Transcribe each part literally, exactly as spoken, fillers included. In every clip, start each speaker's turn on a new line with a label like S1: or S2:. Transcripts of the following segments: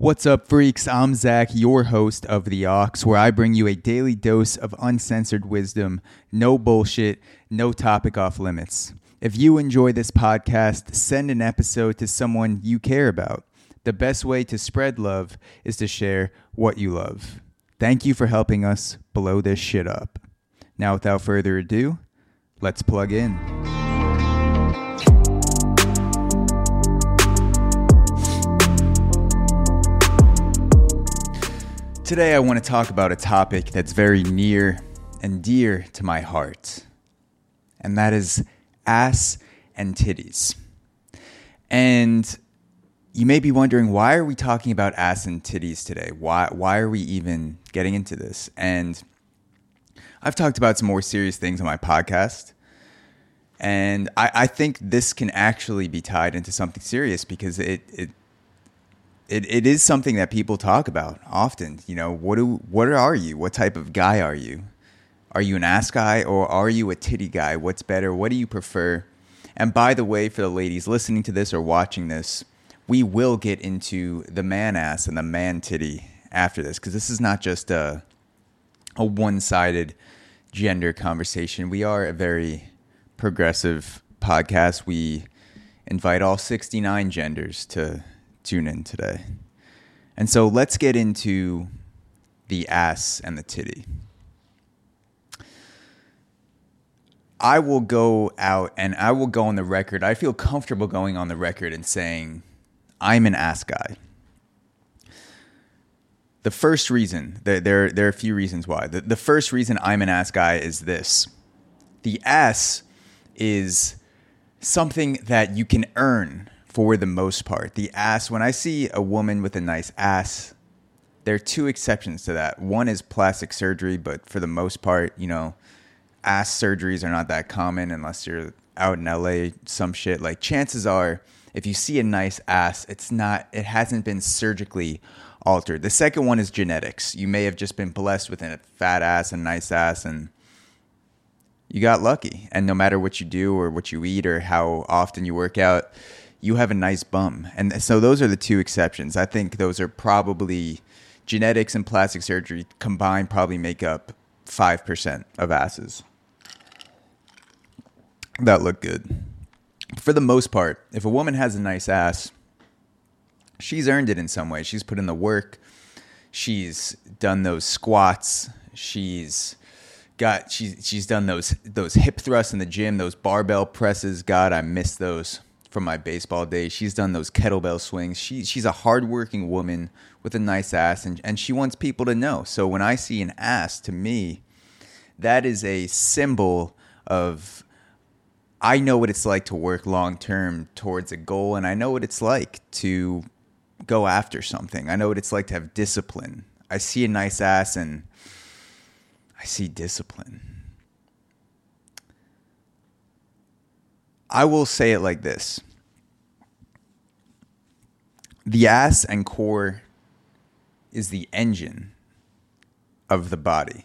S1: What's up, freaks? I'm Zach, your host of The Aux, where I bring you a daily dose of uncensored wisdom, no bullshit, no topic off limits. If you enjoy this podcast, send an episode to someone you care about. The best way to spread love is to share what you love. Thank you for helping us blow this shit up. Now, without further ado, let's plug in. Today I want to talk about a topic that's very near and dear to my heart, and that is ass and titties. And you may be wondering, why are we talking about ass and titties today? Why why are we even getting into this? And I've talked about some more serious things on my podcast, and I, I think this can actually be tied into something serious because it, it It it is something that people talk about often. You know, what do what are you? What type of guy are you? Are you an ass guy or are you a titty guy? What's better? What do you prefer? And by the way, for the ladies listening to this or watching this, we will get into the man ass and the man titty after this, because this is not just a a one-sided gender conversation. We are a very progressive podcast. We invite all sixty-nine genders to tune in today. And so let's get into the ass and the titty. I will go out and I will go on the record. I feel comfortable going on the record and saying I'm an ass guy. The first reason, there, there, there are a few reasons why. The, the first reason I'm an ass guy is this. The ass is something that you can earn for the most part. The ass, when I see a woman with a nice ass, there are two exceptions to that. One is plastic surgery, but for the most part, you know, ass surgeries are not that common unless you're out in L A, some shit. Like, chances are, if you see a nice ass, it's not, it hasn't been surgically altered. The second one is genetics. You may have just been blessed with a fat ass and nice ass, and you got lucky. And no matter what you do or what you eat or how often you work out, you have a nice bum. And so those are the two exceptions. I think those are probably genetics and plastic surgery combined probably make up five percent of asses that look good. For the most part, if a woman has a nice ass, she's earned it in some way. She's put in the work. She's done those squats. She's got she's she's done those those hip thrusts in the gym, those barbell presses. God, I miss those from my baseball days. She's done those kettlebell swings. She she's a hardworking woman with a nice ass, and, and she wants people to know. So when I see an ass, to me, that is a symbol of, I know what it's like to work long term towards a goal, and I know what it's like to go after something. I know what it's like to have discipline. I see a nice ass and I see discipline. I will say it like this. The ass and core is the engine of the body.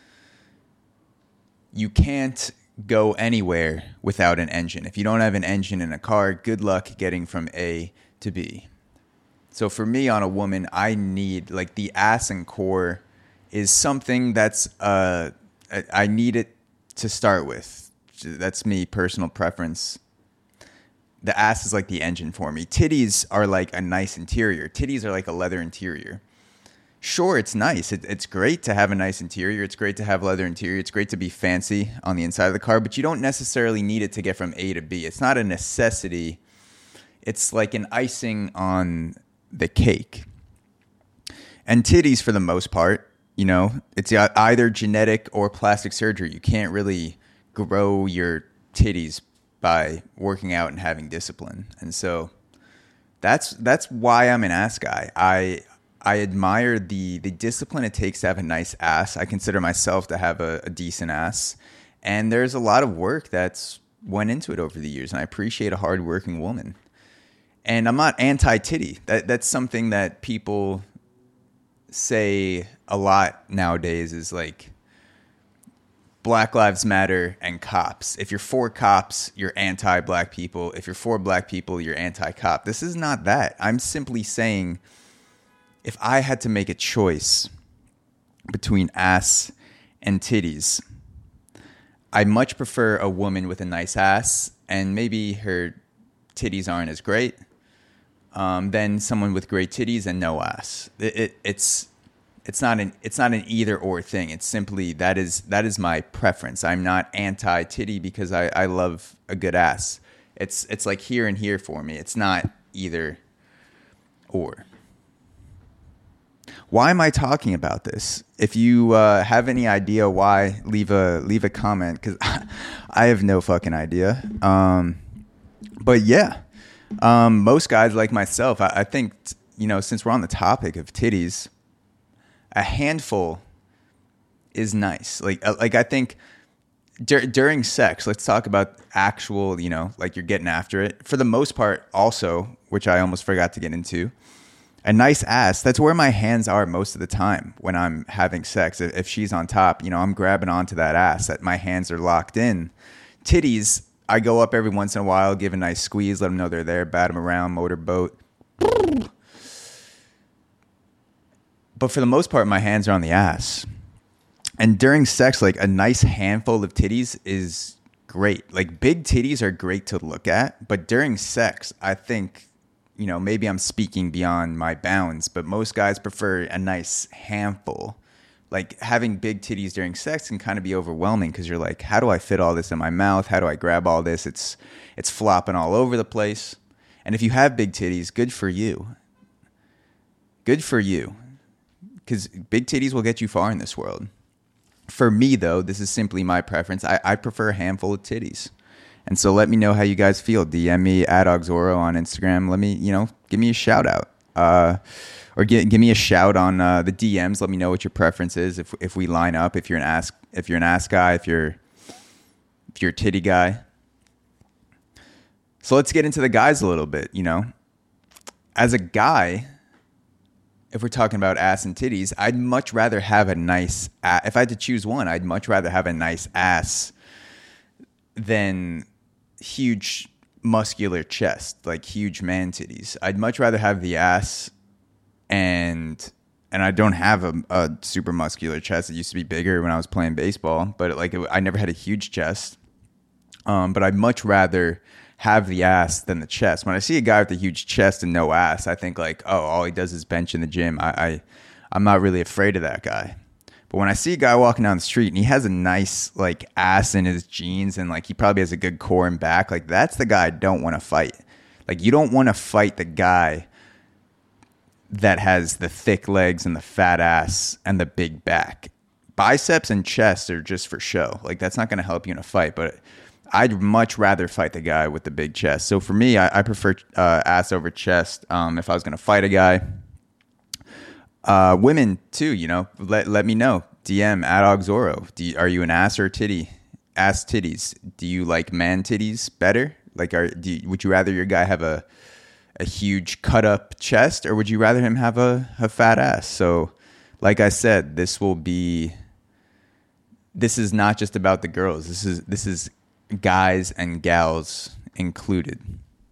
S1: You can't go anywhere without an engine. If you don't have an engine in a car, good luck getting from A to B. So for me, on a woman, I need, like, the ass and core is something that's, uh, I need it to start with. That's me, personal preference. The ass is like the engine for me. Titties are like a nice interior. Titties are like a leather interior. Sure, it's nice. It, it's great to have a nice interior. It's great to have leather interior. It's great to be fancy on the inside of the car, but you don't necessarily need it to get from A to B. It's not a necessity. It's like an icing on the cake. And titties, for the most part, you know, it's either genetic or plastic surgery. You can't really grow your titties by working out and having discipline. And so that's that's why I'm an ass guy. I I admire the the discipline it takes to have a nice ass. I consider myself to have a, a decent ass. And there's a lot of work that's went into it over the years, and I appreciate a hardworking woman. And I'm not anti-titty. That that's something that people say a lot nowadays, is like Black Lives Matter and cops. If you're for cops, you're anti-black people. If you're for black people, you're anti-cop. This is not that. I'm simply saying if I had to make a choice between ass and titties, I much prefer a woman with a nice ass and maybe her titties aren't as great um, than someone with great titties and no ass. It, it, it's it's not an it's not an either or thing. It's simply that is that is my preference. I'm not anti titty because I, I love a good ass. It's it's like here and here for me. It's not either or. Why am I talking about this? If you uh, have any idea why, leave a leave a comment, because I have no fucking idea. Um, but yeah, um, most guys like myself, I, I think, you know, since we're on the topic of titties, a handful is nice. Like, uh, like I think dur- during sex, let's talk about actual, you know, like you're getting after it. For the most part, also, which I almost forgot to get into, a nice ass, that's where my hands are most of the time when I'm having sex. If she's on top, you know, I'm grabbing onto that ass, that my hands are locked in. Titties, I go up every once in a while, give a nice squeeze, let them know they're there, bat them around, motorboat. But for the most part, my hands are on the ass. And during sex, like a nice handful of titties is great. Like big titties are great to look at, but during sex, I think, you know, maybe I'm speaking beyond my bounds, but most guys prefer a nice handful. Like having big titties during sex can kind of be overwhelming because you're like, how do I fit all this in my mouth? How do I grab all this? It's it's flopping all over the place. And if you have big titties, good for you. Good for you. Because big titties will get you far in this world. For me, though, this is simply my preference. I, I prefer a handful of titties. And so let me know how you guys feel. D M me at Auxoro on Instagram. Let me, you know, give me a shout out. Uh, or give, give me a shout on uh, the D Ms. Let me know what your preference is. If if we line up, if you're an ass, if you're an ass guy, if you're if you're a titty guy. So let's get into the guys a little bit. You know, as a guy, if we're talking about ass and titties, I'd much rather have a nice. Ass. If I had to choose one, I'd much rather have a nice ass than huge muscular chest, like huge man titties. I'd much rather have the ass, and and I don't have a, a super muscular chest. It used to be bigger when I was playing baseball, but it, like it, I never had a huge chest. Um, but I'd much rather have the ass than the chest. When I see a guy with a huge chest and no ass, I think like, oh, all he does is bench in the gym. I, I I'm not really afraid of that guy. But when I see a guy walking down the street and he has a nice like ass in his jeans and like he probably has a good core and back, like that's the guy I don't want to fight. Like you don't want to fight the guy that has the thick legs and the fat ass and the big back. Biceps and chest are just for show. Like that's not going to help you in a fight, but I'd much rather fight the guy with the big chest. So for me, I, I prefer uh, ass over chest. Um, if I was going to fight a guy. Uh, women too, you know, let let me know. D M at Auxoro. Do you, are you an ass or a titty? Ass titties. Do you like man titties better? Like, are do you, would you rather your guy have a a huge cut up chest, or would you rather him have a, a fat ass? So, like I said, this will be. This is not just about the girls. This is this is guys and gals included.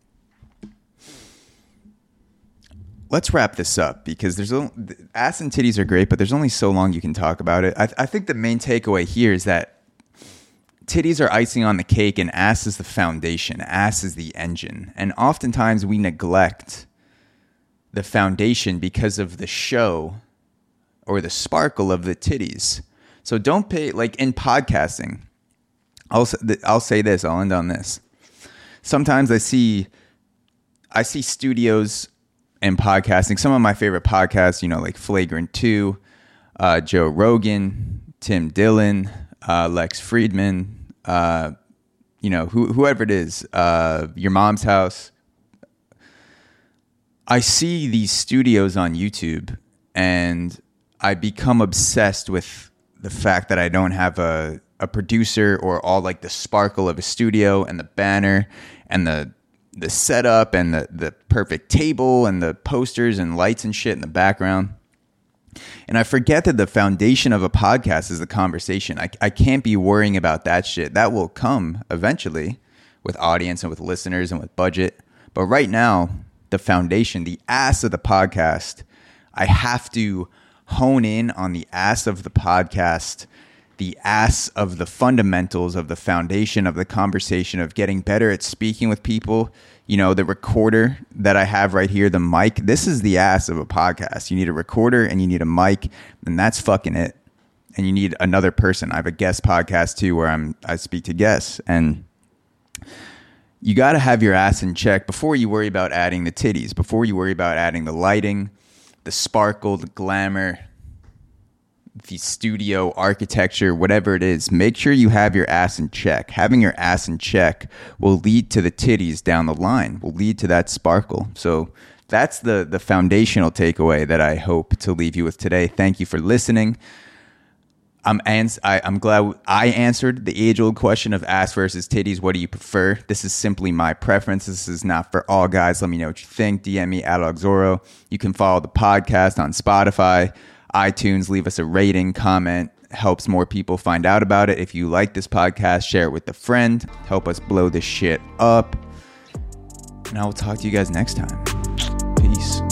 S1: Let's wrap this up because there's a, ass and titties are great, but there's only so long you can talk about it. I, I think the main takeaway here is that titties are icing on the cake and ass is the foundation. Ass is the engine. And oftentimes we neglect the foundation because of the show or the sparkle of the titties. So don't pay, like in podcasting, I'll, I'll say this, I'll end on this. Sometimes I see, I see studios and podcasting, some of my favorite podcasts, you know, like Flagrant two, uh, Joe Rogan, Tim Dillon, uh, Lex Friedman, uh, you know, who, whoever it is, uh, Your Mom's House. I see these studios on YouTube and I become obsessed with the fact that I don't have a, a producer or all like the sparkle of a studio and the banner and the the setup and the, the perfect table and the posters and lights and shit in the background. And I forget that the foundation of a podcast is the conversation. I, I can't be worrying about that shit. That will come eventually with audience and with listeners and with budget. But right now, the foundation, the ass of the podcast, I have to hone in on the ass of the podcast, the ass of the fundamentals of the foundation of the conversation, of getting better at speaking with people. You know, the recorder that I have right here, the mic, this is the ass of a podcast. You need a recorder and you need a mic, and that's fucking it. And you need another person. I have a guest podcast too where I'm I speak to guests, and you got to have your ass in check before you worry about adding the titties, before you worry about adding the lighting, the sparkle, the glamour, the studio architecture, whatever it is. Make sure you have your ass in check. Having your ass in check will lead to the titties down the line, will lead to that sparkle. So that's the the foundational takeaway that I hope to leave you with today. Thank you for listening. I'm ans- I, I'm glad I answered the age-old question of ass versus titties. What do you prefer? This is simply my preference. This is not for all guys. Let me know what you think. D M me at Alexoro. You can follow the podcast on Spotify, iTunes. Leave us a rating, comment. Helps more people find out about it. If you like this podcast, share it with a friend. Help us blow this shit up. And I will talk to you guys next time. Peace.